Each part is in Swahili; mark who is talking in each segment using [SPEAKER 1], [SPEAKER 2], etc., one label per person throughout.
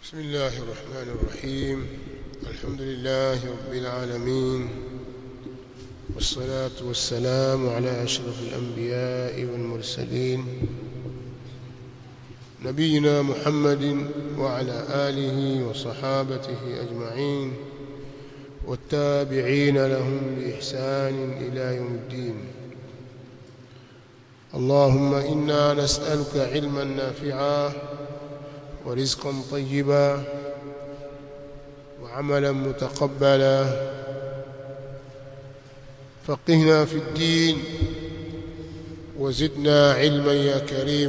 [SPEAKER 1] بسم الله الرحمن الرحيم. الحمد لله رب العالمين، والصلاة والسلام على أشرف الأنبياء والمرسلين نبينا محمد وعلى آله وصحابته أجمعين والتابعين لهم بإحسان إلى يوم الدين. اللهم إنا نسألك علما نافعا ورزقا طيبا وعملا متقبلا، فقهنا في الدين وزدنا علما يا كريم.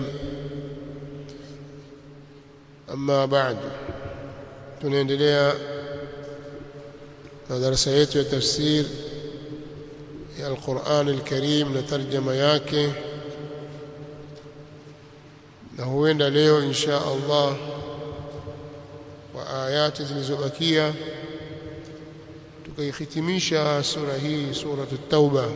[SPEAKER 1] أما بعد، tunaendelea na darasa yetu ya tafsir ya Al-Qur'an Al-Karim na tarjama yake, na huenda leo insha Allah kwa ayati zilizobakia tukaihitimisha sura hii, suratu at-Tauba.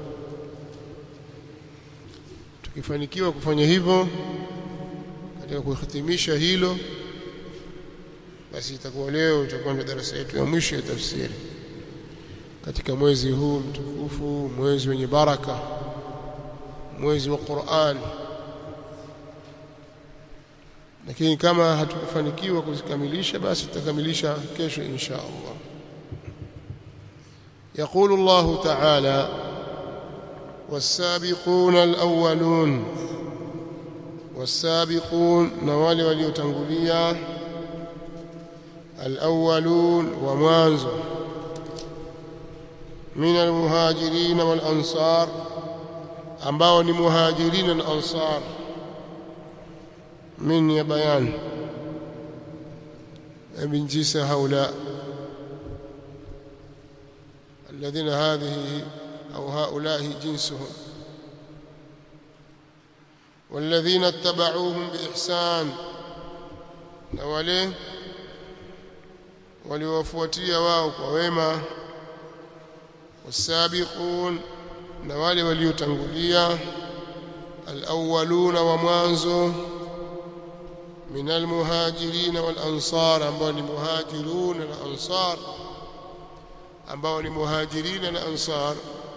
[SPEAKER 1] Tukifanikiwa kufanya hivyo katika kuhitimisha hilo, basi itakuwa leo itakuwa ndio darasa yetu ya mwisho ya tafsiri katika mwezi huu mtukufu, mwezi wenye baraka, mwezi wa Qur'an. Lakini kama hatukufanikiwa kuzikamilisha, basi tutakamilisha kesho insha Allah. يقول الله تعالى: والسابقون الأولون. والسابقون نوالي وليتنقليا، الأولون ومانزو من المهاجرين والأنصار، ambao ni muhajirin al-ansar. من يا بيان من جنس هؤلاء الذين هذه أو هؤلاء جنسهم، والذين اتبعوهم بإحسان، نواليه وليوفوتيا واو وويما. والسابقون نوالي وليتنقليا، الأولون ومانزو من المهاجرين والأنصار، ambao ni muhajirun na ansar، ambao ni muhajirin na ansar.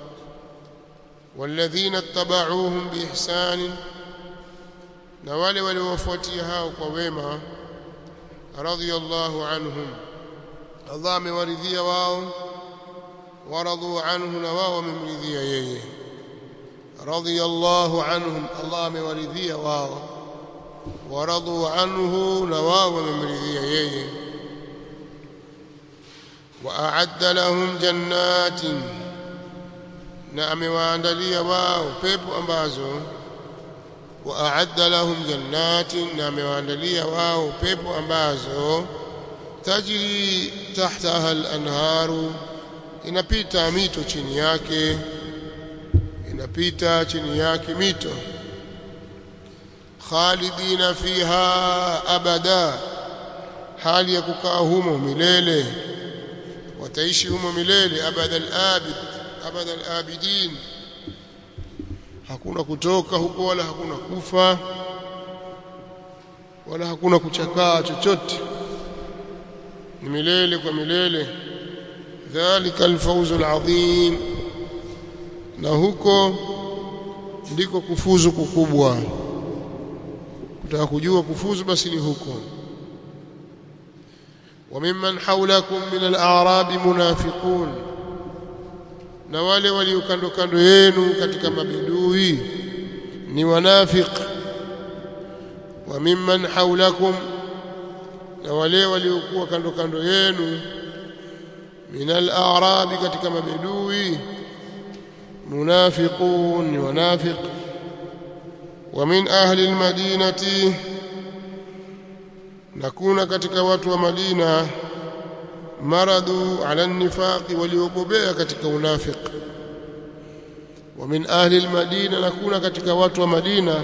[SPEAKER 1] والذين اتبعوهم بإحسان، na wale waliowafuatia hao kwa wema. رضي الله عنهم، Allah amewaridhia wao. ورضوا عنه، na wao wamemridhia yeye. رضي الله عنهم، Allah amewaridhia wao. ورضوا عنه، نواو وممرضي ييه. وأعد لهم جنات، نعم واندلي واو بيبو أمبازو. وأعد لهم جنات، نعم واندلي واو بيبو أمبازو. تجري تحتها الأنهار، inapita mito chini yake، inapita chini yake mito. خالدين فيها أبدا، hali ya kukaa humo milele, wataishi humo milele. abada al-abidin, hakuna kutoka huko wala hakuna kufa wala hakuna kuchakaa chochote, ni milele kwa milele. dhalika al-fawz al-azim, na huko ndiko kufuzu kukubwa. Kutaka kujua kufuzu basi ni huko. وممن حولكم من الأعراب منافقون، na wale walio kando kando yenu katika mabidui ni wanafiq. وممن حولكم، na wale waliokuwa kando kando yenu من الأعراب katika mabidui munafiqun, ni wanafiq. ومن أهل المدينة، نكون katika watu wa Madina maradu ala an-nifaq, waliobobea katika unafiq. ومن أهل المدينة، نكون katika watu wa Madina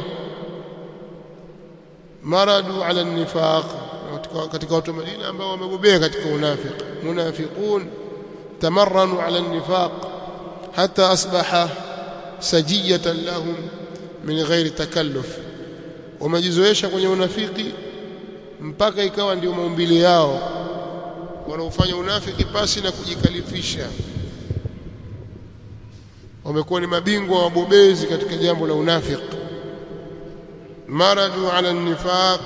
[SPEAKER 1] maradu ala an-nifaq, katika watu wa Madina ambao wamebobea katika unafiq. munafiqun tamarranu ala an-nifaq hatta asbaha sajiyatan lahum min ghairi takalluf, wamejizoesha kwenye unafiki mpaka ikawa ndio maumbile yao, wanaofanya unafiki pasi na kujikalifisha. Wamekuwa ni mabingwa wabobezi katika jambo la unafiki. Maradu ala nifaq,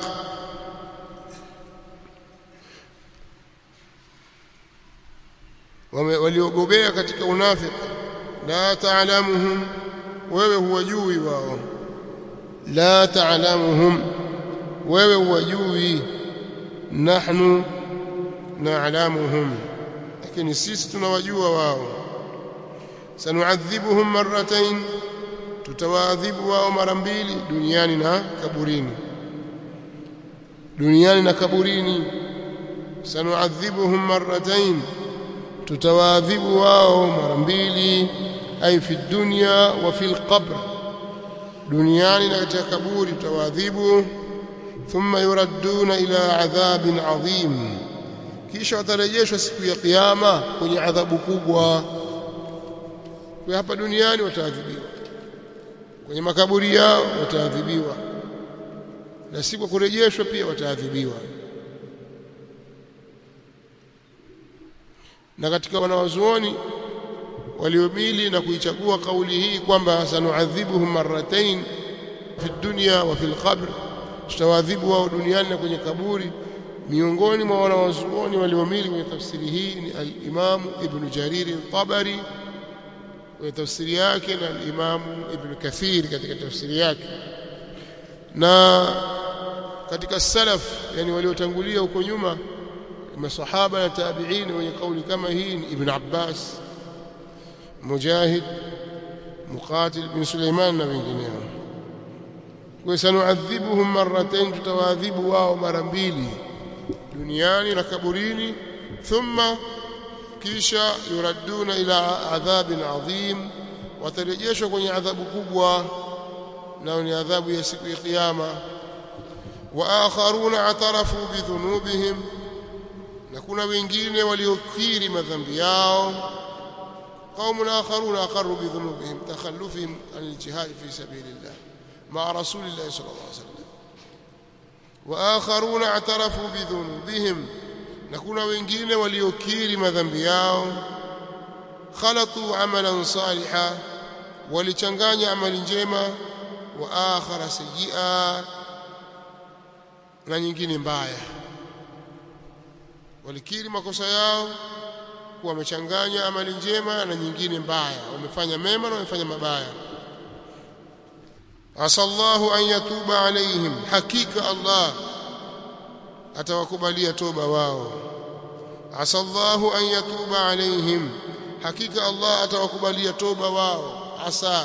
[SPEAKER 1] waliobobea katika unafiki. La ta'lamuhum, wewe huwajui wao. La ta'lamuhum, wewe huwajui. Nahnu na'lamuhum, lakini sisi tunawajua wao. Sanu'adhibuhum marratayn, tutawaadhibu wao mara mbili, duniani na kaburini. Duniani na kaburini. Sanu'adhibuhum marratayn, tutawaadhibu wao mara mbili, ay fi dunya wa fil qabr, duniani na katika kaburi tutawaadhibu. Thumma yuradduna ila adhabin adhim, kisha watarejeshwa siku ya kiyama kwenye adhabu kubwa. Kwa hapa duniani wataadhibiwa, kwenye makaburi yao wataadhibiwa, na siku kurejeshwa pia wataadhibiwa. Na katika wanawazuoni waliomili na kuichagua kauli hii kwamba sanuadhibuhum marratayn fi dunya wa fil qabr, tutawadhibu wao duniani na kwenye kaburi, miongoni mwa wanawazuoni waliomili kwenye tafsiri hii ni al-Imam Ibn Jarir al-Tabari kwenye tafsiri yake, na al-Imam Ibn Kathir katika tafsiri yake. Na katika salaf, yani waliotangulia huko nyuma, masahaba na tabi'in, wenye kauli kama hii ni Ibn Abbas, Mujahid, Muqatil bin Sulaiman na wengineo. Kwa sanuadhibuhum marratayn, tutawaadhibu wao mara mbili, duniani na kaburini. Thumma, kisha yuradduna ila adhabin adhim, watarejeshwa kwenye adhabu kubwa, na ni adhabu ya siku ya kiyama. Wa akharuna atarafu bidhunubihim, na kuna wengine waliokiri madhambi yao. قوم آخرون أقروا بذنوبهم تخلفهم عن الجهاد في سبيل الله مع رسول الله صلى الله عليه وسلم. وآخرون اعترفوا بذنوبهم, نكون wengine waliokiri madhambi yao. خلطوا عملا صالحا, walichanganya amali njema. Wa akhara sayyi'a, na nyingine mbaya. Walikiri makosa yao, wamechanganya amali njema na nyingine mbaya, wamefanya mema na wamefanya mabaya. Asallahu an yatuba alaihim, hakika Allah atawakubalia toba wao. Asallahu an yatuba alaihim, hakika Allah atawakubalia toba wao. Asa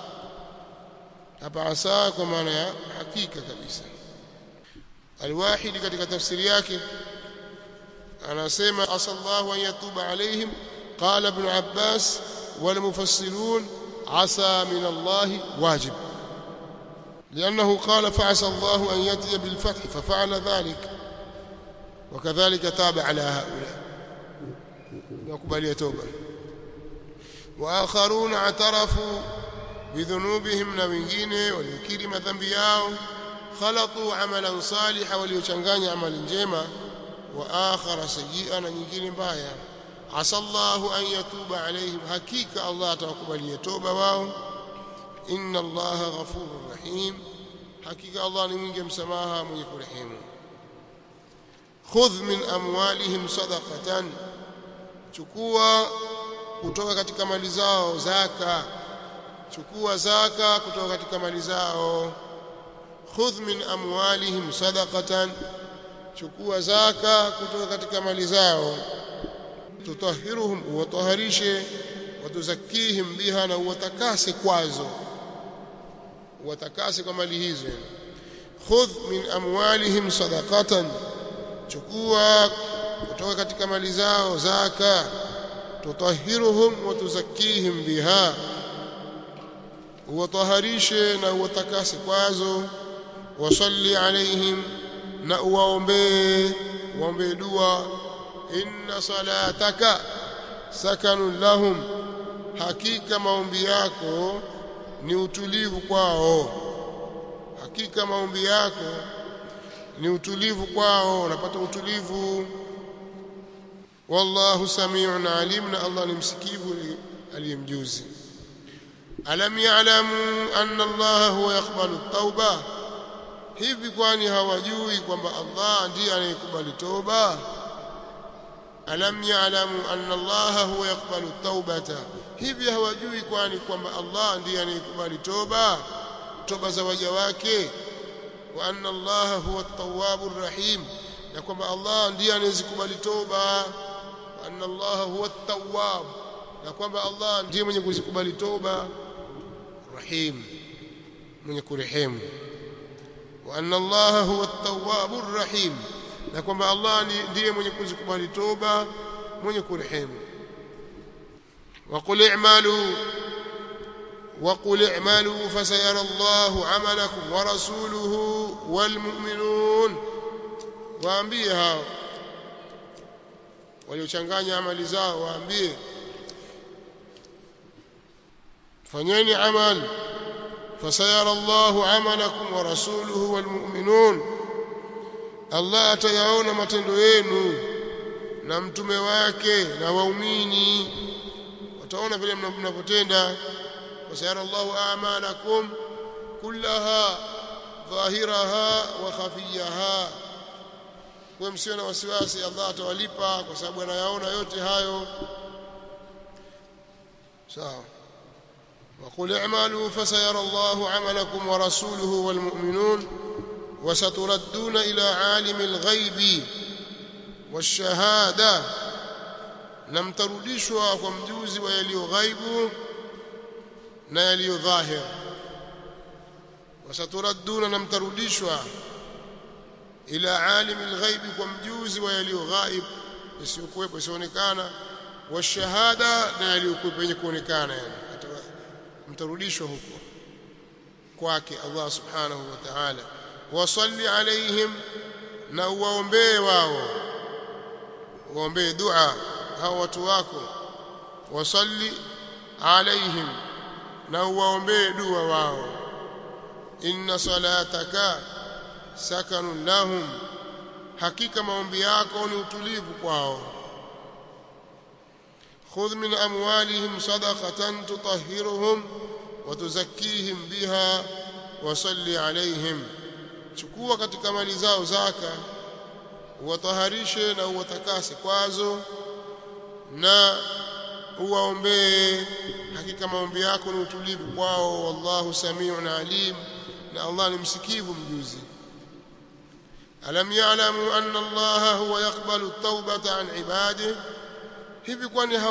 [SPEAKER 1] hapa, asa kwa maana ya hakika kabisa. Al-Wahidi katika tafsiri yake anasema asallahu an yatuba alaihim. Qala Ibn Abbas wal mufassirun asa min Allah wajib, لأنه قال فعسى الله أن يأتي بالفتح ففعل ذلك، وكذلك تاب على هؤلاء يقبل توبة. وآخرون اعترفوا بذنوبهم, na wengine walikiri madhambi yao. خلطوا عملا صالحا, waliochanganya amali njema. وآخر سيئا, na nyingine mbaya. عسى الله أن يتوب عليهم, hakika Allah atawakubalia toba wao. Inna Allaha ghafurur rahim, hakika Allah ni mwingi msamaha mwenye kurehemu. Khudh min amwalihim sadaqatan, chukua kutoka katika mali zao zaka. Chukua zaka kutoka katika mali zao. Khudh min amwalihim sadaqatan, chukua zaka kutoka katika mali zao. Tutahhiruhum, wataharishe. Watuzakihim biha, na watakase kwazo, watakase kwa mali hizo. Khudh min amwalihim sadaqatan, chukua kutoka katika mali zao zaka. Tutahhiruhum wa tuzakihim biha, wataharishe na watakase kwazo. Wasalli alaihim, na uwaombee, waombee dua. Inna salataka sakanun lahum, hakika maombi yako ni utulivu kwao. Hakika maombi yako ni utulivu kwao, wanapata utulivu. Wallahu samiun alim, na Allah ni msikivu aliyemjuzi. Alam ya'lamu anna Allah huwa yaqbalu at-tauba, hivi kwani hawajui kwamba Allah ndiye anayekubali toba? Alam ya'lamu anna Allah huwa yaqbalu at-taubata, hivi hawajui kwani kwamba Allah ndiye anayekubali toba za waja wake? Wa anna Allah huwa at-tawwabur rahim, na kwamba Allah ndiye anayezikubali toba. Wa anna Allah huwa at-tawwab, na kwamba Allah ndiye mwenye kuzikubali toba, rahim, mwenye kurehemu. Wa anna Allah huwa at-tawwabur rahim, na kwamba Allah ndiye mwenye kuzikubali toba, mwenye kurehemu. وقل اعملوا فسيرى الله عملكم ورسوله والمؤمنون, waambie hao waliochanganya amali zao, waambie fanyeni amal, fasayara Allahu amalakum wa rasuluhu wal mu'minun, Allah atayaona matendo yenu na mtume wake na waumini wataona vile mnavyotenda. Fasayara Allahu a'malakum kullaha dhahiraha wa khafiyaha, kwa msio na wasiwasi, Allah atawalipa kwa sababu anayaona yote hayo. sawa. وقل اعملوا فسيرى الله عملكم ورسوله والمؤمنون وستردون إلى عالم الغيب والشهادة, لم تردشوا ومجوز ويلي غيب na yaliyo dhahir. Wasaturadduna, na mtarudishwa, ila alim alghaib, kwa mjuzi wa yaliyo ghaib, isiyokuwepo, isionekana, wa shahada, na yaliyokuwepo yenye kuonekana, yani mtarudishwa huko kwake Allah subhanahu wa ta'ala. Wasalli alaihim, na uwaombee wao, uwaombee dua hao watu wako. Wasalli alaihim, na uwaombee dua wao. Inna salataka sakanun lahum, hakika maombi yako ni utulivu kwao. Khudh min amwalihim sadaqatan tutahhiruhum wa tuzakkihim biha wa salli alaihim, chukua katika mali zao zaka, uwataharishe na uwatakase kwazo, na uwaombee, hakika maombi yako ni utulivu kwao. Wallahu samiun alim, na Allah ni msikivu mjuzi. Alam ya'lamu anna Allah huwa yaqbalu at-taubata an ibadihi, hivi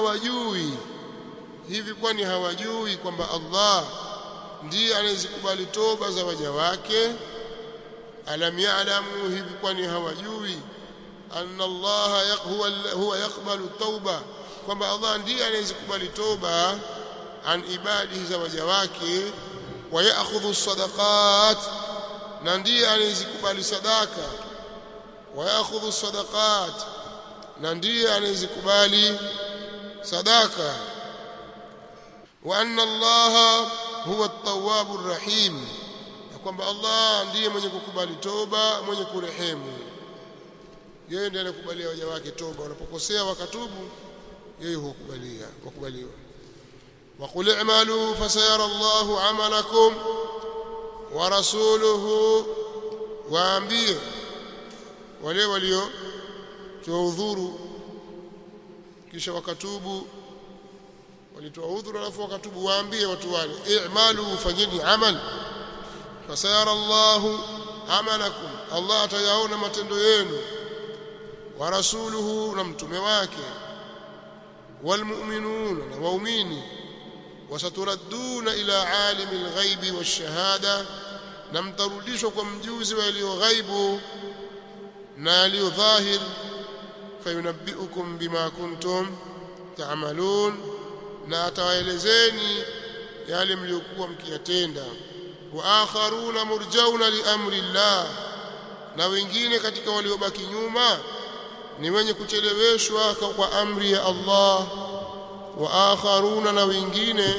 [SPEAKER 1] kwani hawajui kwamba Allah ndiye anayezikubali toba za waja wake? Alam ya'lamu, hivi kwani hawajui anna Allah huwa yaqbalu at-tauba, kwamba Allah ndiye anayezikubali toba an ibadihi, za waja wake, wa ya'khudhu as-sadaqat, na ndiye anayezikubali sadaka, wa ya'khudhu as-sadaqat, na ndiye anayezikubali sadaka. Wa anna Allah huwa at-tawwabur rahim, na kwamba Allah ndiye mwenye kukubali toba, mwenye kurehemu. Yeye ndiye anakubalia waja wake toba, wanapokosea wakatubu, yeye hukubaliwa. Wa qul i'malu fasayara Allahu 'amalakum wa rasuluhu, waambie wale walio tuudhuru kisha wakatubu, walitoa udhuru alafu wakatubu, waambie watu wale, i'malu, fanyeni amal, fasayara Allahu 'amalakum, Allah atayaona matendo yenu, wa rasuluhu, na mtume wake, والمؤمنون, na waumini, wasaturadduna ila alimil ghaibi washahada, na mtarudishwa kwa mjuzi wa yaliyo ghaibu na yaliyo dhahir. Fayunabbiukum bima kuntum ta'malun, na atawaelezeni yale mliokuwa mkiyatenda. Wa akharuna murjauna li amri Allah, na wengine katika waliobaki nyuma ni wenye kucheleweshwa kwa amri ya Allah. Wa akharuna, na wengine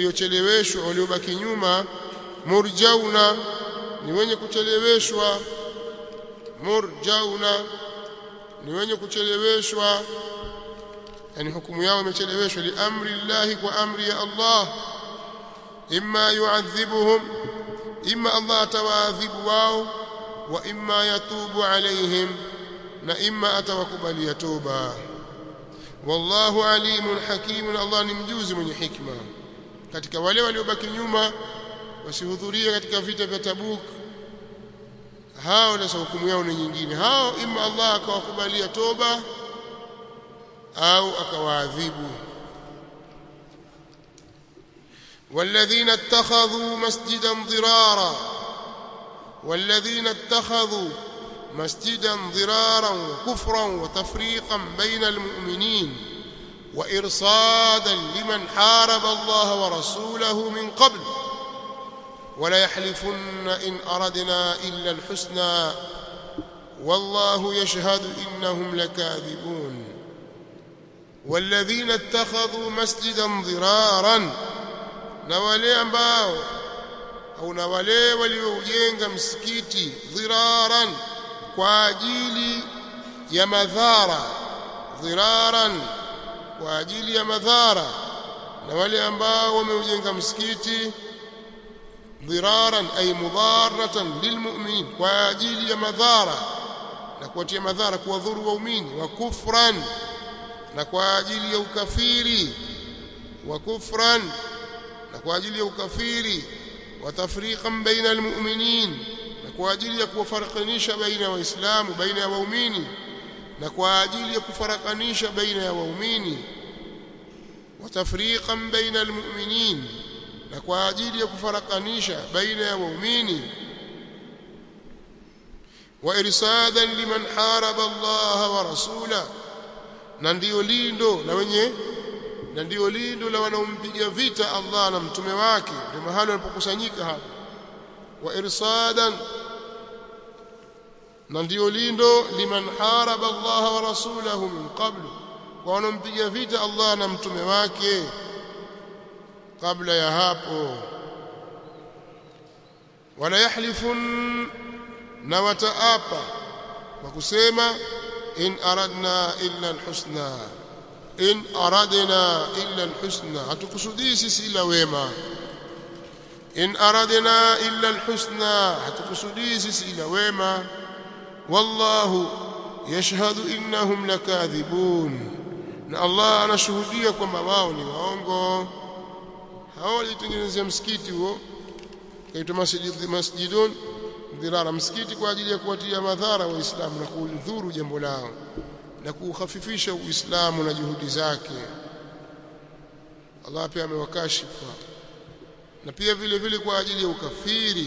[SPEAKER 1] waliocheleweshwa, waliobaki nyuma, murjauna, ni wenye kucheleweshwa murjauna ni wenye kucheleweshwa yani hukumu yao imecheleweshwa li amri Allah kwa amri ya Allah imma yu'adhibuhum imma Allah atawaadhibu wao wa imma yatubu alaihim na imma atawakubalia toba wallahu alimun hakim Allah ni mjuzi mwenye hikma katika wale waliobaki nyuma wasihudhuria katika vita vya Tabuk hao na hukumu yao ni nyingine hao imma Allah akawakubalia toba au akawaadhibu والذين اتخذوا مسجدا ضرارا والذين اتخذوا مسجدا ضرارا وكفرا وتفريقا بين المؤمنين وإرصادا لمن حارب الله ورسوله من قبل ولا يحلفن إن أردنا إلا الحسنى والله يشهد إنهم لكاذبون والذين اتخذوا مسجدا ضرارا نوالي ambao au na wale waliojenga msikiti dhiraran kwa ajili ya madhara dhiraran kwa ajili ya madhara na wale ambao wameujenga msikiti dhiraran ay mudarratan lilmu'minin kwa ajili ya madhara na kuwatia madhara kuwadhuru waumini wa kufran na kwa ajili ya ukafiri wa kufran na kwa ajili ya ukafiri wa tafriqan baina almu'minin na kwa ajili ya kufarakanisha baina ya waislamu baina ya waumini na kwa ajili ya kufarakanisha baina ya waumini wa tafriqan baina almu'minin na kwa ajili ya kufarakanisha baina ya waumini wa irsadan liman haraba Allah wa rasulahu na ndio lindo la wanaompiga vita Allah na mtume wake ndio mahali wanapokusanyika hapa wa irsadan na ndio lindo liman haraba Allah wa rasulahu min qablu kwa wanaompiga vita Allah na mtume wake kabla ya hapo wala yahlifun na wataapa kwa kusema in aradna illa alhusna in aradna illa alhusna hatukusudii sisi ila wema in aradna illa alhusna hatukusudii sisi ila wema wallahu yashhadu innahum lakadhibun na Allah anashuhudia kwamba wao ni waongo hao walitengeneza msikiti huo kaitwa masjidun dhirara msikiti kwa ajili ya kuwatia madhara waislamu na kudhuru jambo lao na kukhafifisha uislamu na juhudi zake Allah pia amewakashifa na pia vile vile kwa ajili ya ukafiri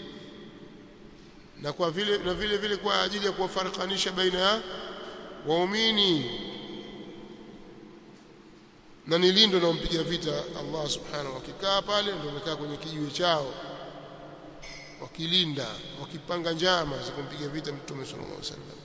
[SPEAKER 1] na kwa vile vile kwa ajili ya kuwafarikanisha baina ya waumini na nilindo na mpiga vita Allah subhanahu wa kikaa pale ndio wamekaa kwenye kijiwe chao wakilinda wakipanga njama za kumpiga vita mtume sallallahu alaihi wasallam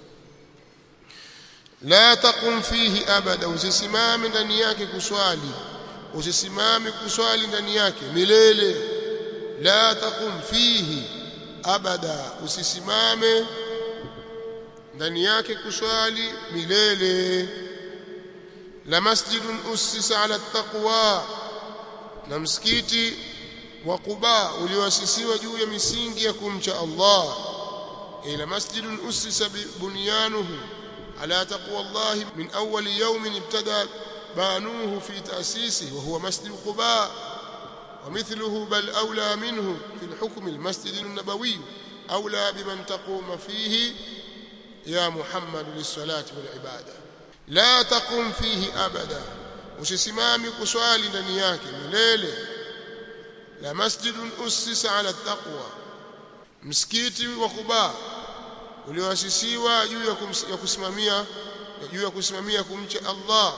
[SPEAKER 1] la taqum fihi abada usisimame ndani yake kuswali usisimame kuswali ndani yake milele la taqum fihi abada usisimame ndani yake kuswali milele la masjidun ussisa ala taqwa na msikiti wa Quba ulioasisiwa juu ya misingi ya kumcha Allah ila masjidun ussisa bunyanuhu ala taqwa Allah min awwal yawm ibtada banuhu fi ta'sisihi wa huwa masjid Quba ومثله بل أولى منه في الحكم المسجد النبوي أولى بمن تقوم فيه يا محمد للصلاة والعبادة لا تقوم فيه أبدا usisimami kuswali ndani yake milele la masjidun ussisa ala taqwa msikiti wa Quba ulioasisiwa juu ya kusimamia kumcha Allah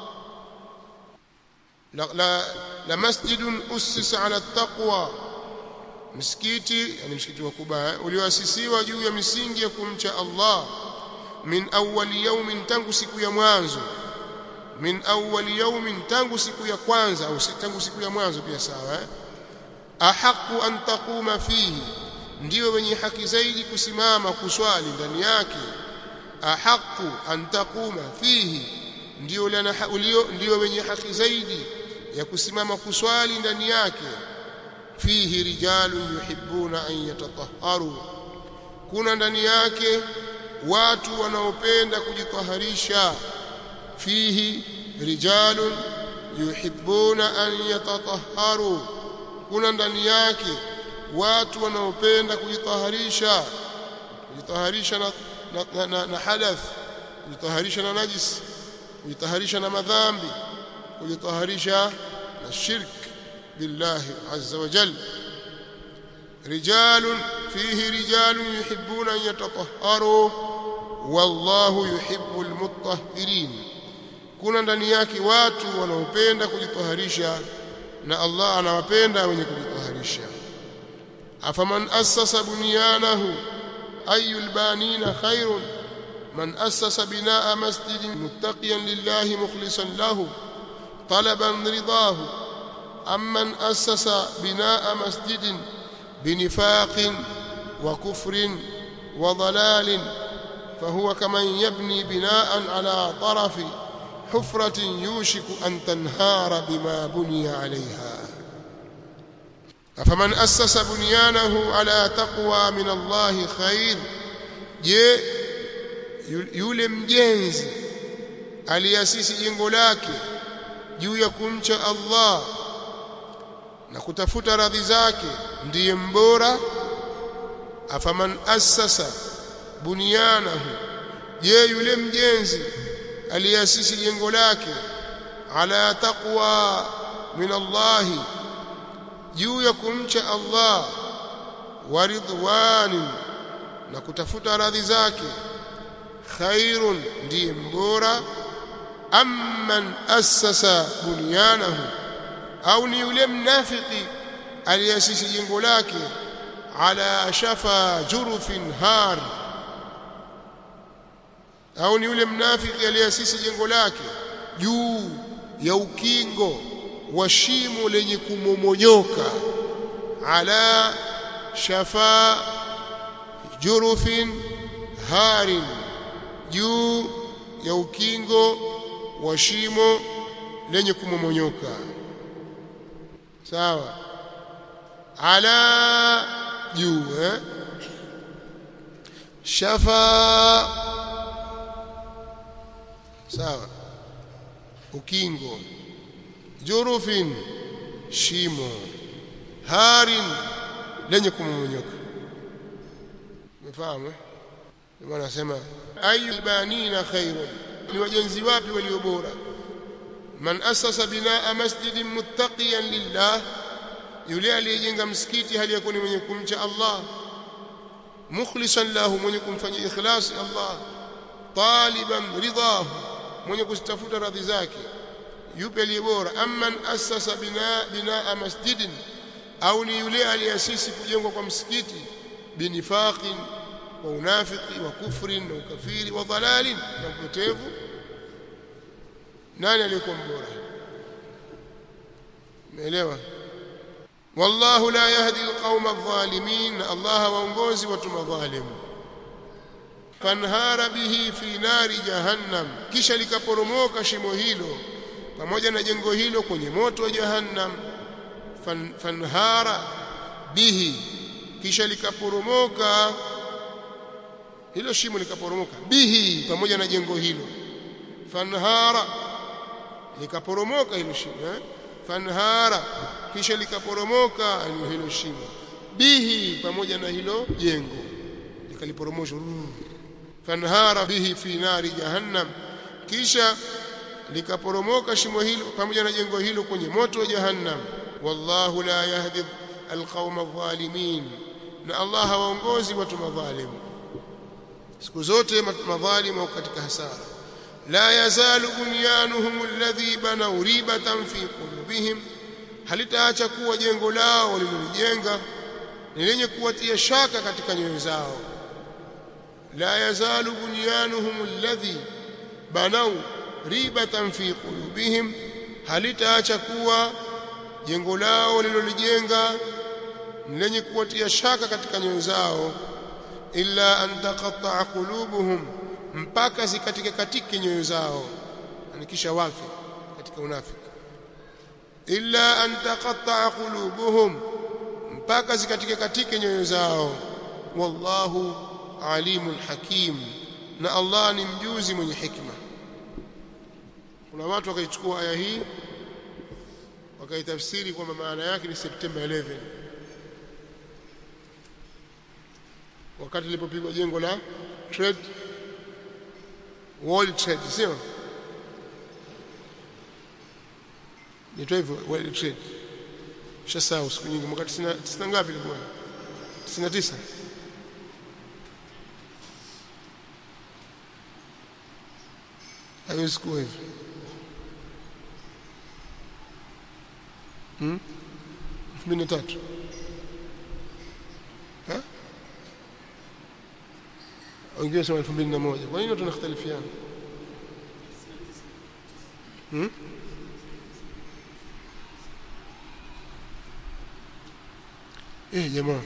[SPEAKER 1] la masjidun ussisa ala taqwa msikiti yani msikiti wa Quba ulioasisiwa juu ya misingi ya kumcha Allah min awwal yawmin tangu siku ya mwanzo min awwal yawmin tangu siku ya kwanza au tangu siku ya mwanzo pia sawa ahaqu an taquma fihi ndio wenye haki zaidi kusimama kuswali ndani yake. Ahaqu an taquma fihi, ndio wenye haki zaidi ya kusimama kuswali ndani yake. Fihi rijalun yuhibbuna an yatatahharu, kuna ndani yake watu wanaopenda kujitaharisha. Fihi rijalun yuhibbuna an yatatahharu, kuna ndani yake watu wanaopenda kujitaharisha na hadath, kujitaharisha na najis, kujitaharisha na madhambi, kujitaharisha na shirk billahi azza wa jalla. رجال فيه رجال يحبون أن يتطهروا والله يحب المطهرين, kuna ndani yake watu wanaopenda kujitaharisha na Allah anawapenda wenye kujitaharisha. Afaman assasa bunyanahu ayul banina khairun man assasa binaa masjidin muttaqiyan lillahi mukhlishan lahu talaban ridahu amman assasa binaa masjidin بنفاق وكفر وضلال فهو كمن يبني بناء على طرف حفرة يوشك أن تنهار بما بني عليها. فمن أسس بنيانه على تقوى من الله خير, yule mjenzi aliasisi jengo lake juu ya kumcha Allah na kutafuta radhi zake ndiye mbora. Afaman assasa bunyanahu, yule mjenzi aliasisi jengo lake ala taqwa min Allah, juu ya kumcha Allah, wa ridwanin, na kutafuta radhi zake, khairun, ndiye mbora. Amman assasa bunyanahu, au ni yule mnafiki aliasisi jengo lake ala shafa jurufin har, au ni yule mnafiki aliasisi jengo lake juu ya ukingo wa shimo lenye kumomonyoka. Ala shafa jurufin harin, juu ya ukingo wa shimo lenye kumomonyoka. Sawa, ala juu, shafa, sawa, ukingo, jurufin, shimo, harin, lenye kumomonyoka. Umefahamu? Ndio anasema ayu banina khairun, ni wajenzi wapi walio bora? Man asasa binaa masjidin muttaqiyan lillah, yule aliyejenga msikiti hali yakuni mwenye kumcha Allah, mukhlishan lahu, mwenye kumfanyia ikhlas Allah, taliban ridahu, mwenye kutafuta radhi zake. Yupi aliye bora? Amman asasa binaa masjidin, au ni yule aliyeasisi kujengwa kwa msikiti, binifaqin, wa unafiki, wa kufrin, na ukafiri, wa dhalalin, na upotevu. Nani aliyekuwa mbora? Umeelewa? Wallahu la yahdi alqawma adh-dhalimin, Allah waongozi watu madhalim. Fanhara bihi fi nari jahannam, kisha likaporomoka shimo hilo pamoja na jengo hilo kwenye moto wa jahannam. Fanhara bihi, kisha likaporomoka hilo shimo, likaporomoka bihi, pamoja na jengo hilo. Fanhara, likaporomoka hilo shimo, fanhara, kisha likaporomoka hilo shimo, bihi, pamoja na hilo jengo likaliporomosha. Fanhara bihi fi nari jahannam, kisha likaporomoka shimo hilo pamoja na jengo hilo kwenye moto wa jahannam. Wallahu la yahdi alqawma adh-dhalimin, na Allah hawaongozi watu madhalimu. Siku zote madhalimu katika hasara. La yazalu bunyanuhum alladhi banaw ribatan fi qulubihim, halitaacha kuwa jengo lao walilojenga ni lenye kuwatia shaka katika nyoyo zao. La yazalu bunyanuhum alladhi banaw ribatan fi qulubihim, halitaacha kuwa jengo lao walilojenga lenye kuwatia shaka katika nyoyo zao, illa an taqatta'a qulubuhum, mpaka zikatike nyoyo zao, anikisha wafi katika unafiki. Illa an taqatta'a qulubuhum, mpaka zikatike nyoyo zao. Wallahu alimul hakim, na Allah ni mjuzi mwenye hikma. Kuna watu wakaichukua aya hii wakaitafsiri kwamba maana yake ni September 11, wakati lilipopigwa jengo la World Trade, sio ndio hivyo, World Trade. Shasao siku nyingi, mwaka 90 ngapi ilikuwa? 99. Hayo siku hivi 2003 wengine sema 2001. Kwa nini tunakhtalifiana? Jamaa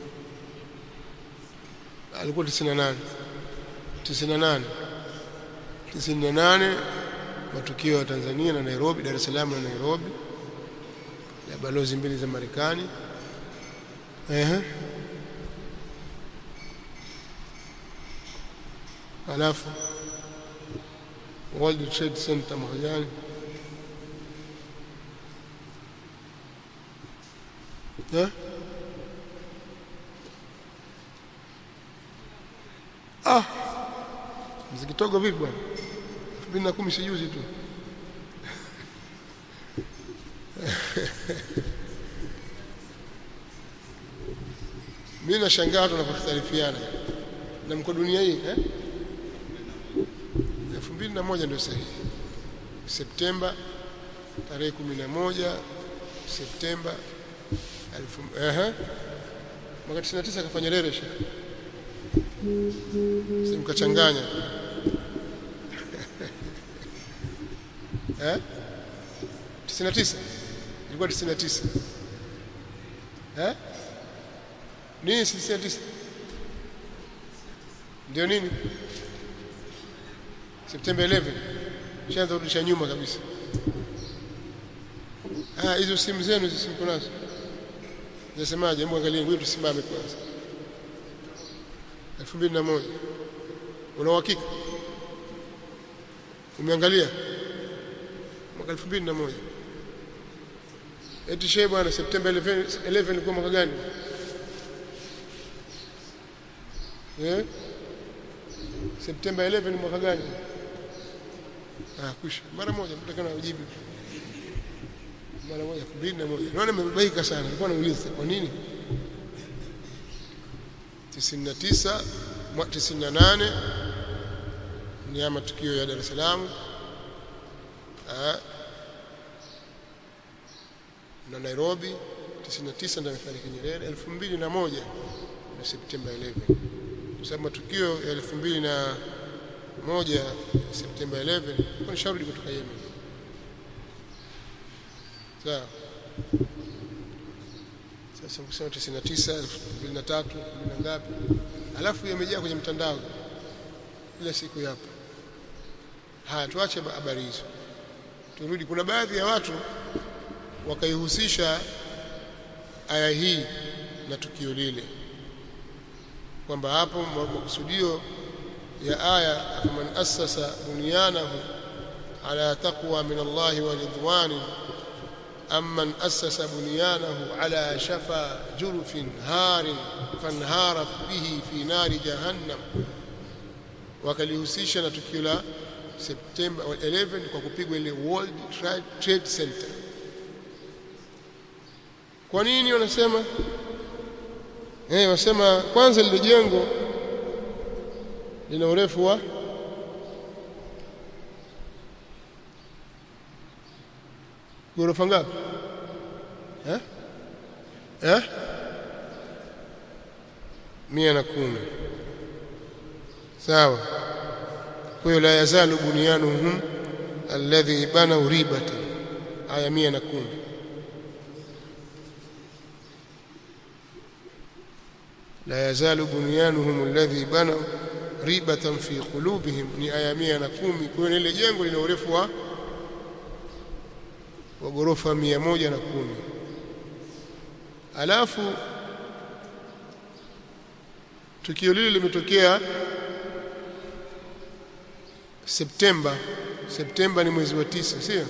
[SPEAKER 1] alikuwa 98 matukio ya Tanzania na Nairobi, Dar es Salaam na Nairobi, ya balozi mbili za Marekani. Alafu World Trade Center mahali mzikitogo vipi bwana? 2010 sijuzi tu. Mimi nashangaa watu wanapokhtalifiana na mko dunia hii 2001 ndio sahihi. Septemba tarehe 11 Septemba mwaka 99 kafanya reresha. Simkachanganya. 99 ilikuwa 99. Nini 99? Ndio nini? September 11. Shaanza kurudisha nyuma kabisa. Hizo simu zenu hizo simu kunazo. Nasemaje? Hebu angalia, wewe tusimame kwanza. 2001. Una uhakika? Umeangalia? Mwaka 2001. Eti shehe bwana, September 11 ilikuwa mwaka gani? September 11 mwaka gani? Kusha. Mara moja mtakana ujibu. Mara moja 2001. Naona nimebaika sana. Nilikuwa nauliza kwa nini? 99 mwaka 98 ni ya matukio ya Dar es Salaam na Nairobi. 99 ndio amefariki Nyerere. 2001 na September 11. Kwa sababu matukio ya 2001 September 11 kwa shauri kutoka Yemen. Sawa. Sasa kusema 99 2003 na ngapi? Alafu yamejaa kwenye mtandao kila siku hapo. Tuache habari hizo. Turudi, kuna baadhi ya watu wakaihusisha aya hii na tukio lile, kwamba hapo makusudio ya aya, man assasa bunyanahu ala taqwa min Allah wa ridwan amman assasa bunyanahu ala shafa jurfin harin fanhara bihi fi nari jahannam. Wakalihusisha na tukio la September 11 kwa kupigwa ile World Trade Center. Kwa nini wanasema? Wasema kwanza lile jengo lina urefu wa ghorofa ngapi? 110. Sawa. Kwa hiyo la yazalu bunyanuhum alladhi bana ribatan, aya 110. la yazalu bunyanuhum alladhi banaw ribatan fi qulubihim, ni aya 110. Kwa hiyo ile jengo lina urefu wa ghorofa 110. Alafu tukio lile limetokea Septemba ni mwezi wa 9, sio?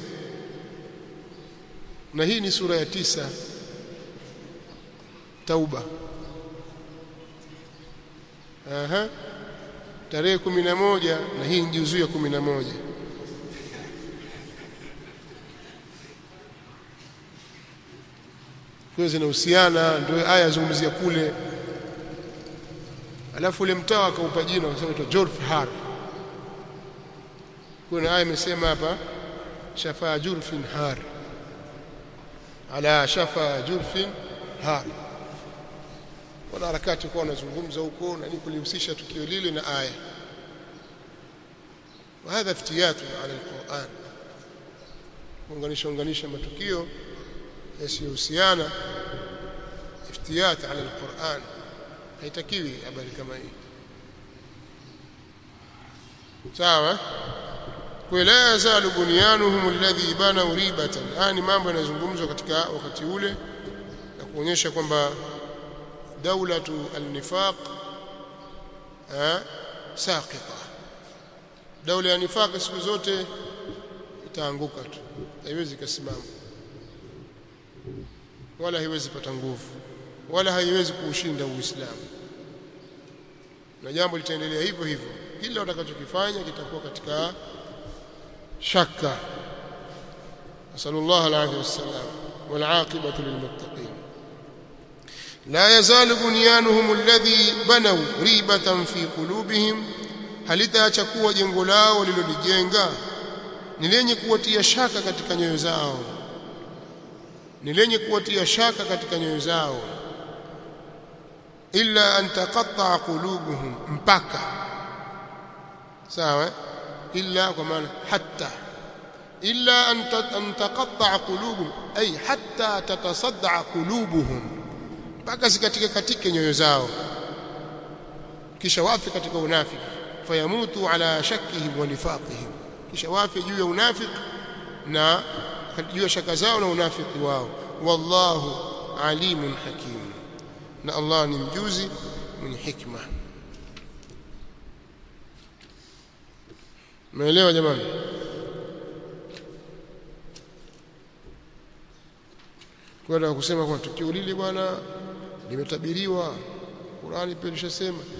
[SPEAKER 1] Na hii ni sura ya 9 Tauba. Tarehe 11, na hii ni juzuu ya 11. Kwa zinahusiana, ndio aya zungumzia kule. Alafu ule mtaa akaupa jina akasema Jurfhar. Kuna aya imesema hapa shafa jurfin har, ala shafa jurfin har. Wana harakati kwa wanazungumza huko na kulihusisha tukio lile na aya. Wa hadha iftiyatu ala alquran, unganisha matukio yasiyohusiana. Iftiyat ala alquran, haitakiwi habari kama hii, sawa? Kwa la yazalu bunyanuhum alladhi banaw ribatan. Ni mambo yanazungumzwa katika wakati ule na kuonyesha kwamba daulatu al-nifaq saqita. Daula ya nifaq siku zote itaanguka tu, haiwezi kusimama, wala haiwezi pata nguvu, wala haiwezi kuushinda Uislamu, na jambo litaendelea hivyo hivyo. Kila watakachokifanya kitakuwa katika shaka. Sallallahu alayhi wasallam, wal aqibatu lil muttaqin. La yazalu bunyanuhum alladhi banaw ribatan fi qulubihim, halitaacha kuwa jengo lao lilolijenga ni lenye kuwatia shaka katika nyoyo zao, ni lenye kuwatia shaka katika nyoyo zao. Illa an taqatta'a qulubuhum, mpaka, sawa? Illa kwa maana hatta, illa an taqatta'a qulubuhum ay hatta tatasadda'a qulubuhum, mpaka zikatike nyoyo zao, kisha wafi katika unafiki. Fayamutu ala shakkihim wa nifaqihim, kisha wafi juu ya unafiki na juu ya shaka zao na unafiki wao. Wallahu alimun hakim, na Allah ni mjuzi mwenye hikma. Umeelewa jamani? Kwa kusema kwa tukio lile bwana limetabiriwa, Qur'ani pia ilishasema